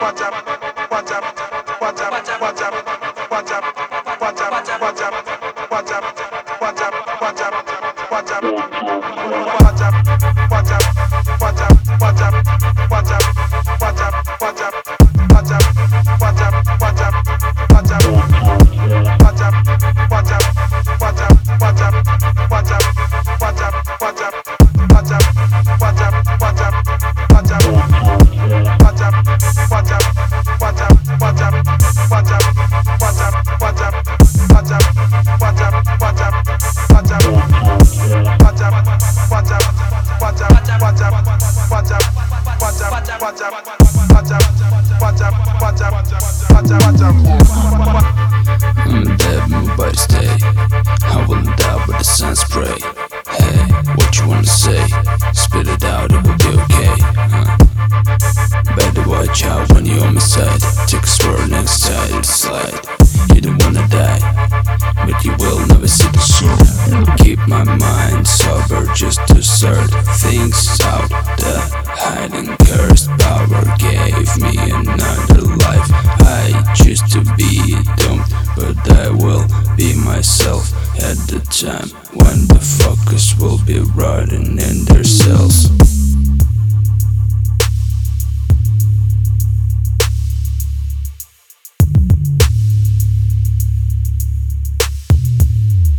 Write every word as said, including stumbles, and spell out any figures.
I'm dead, my body stay. I will die with the sun spray. Hey, what you wanna say? Spit it out, it will be okay. Huh? Better watch out when you're on my side. Take a swirl next side and slide. You don't wanna die, but you will never see the sun. Keep my mind sober just to sort things out. The hiding cursed power gave me another life. I choose to be doomed, but I will be myself at the time when the fuckers will be rotting in their cells.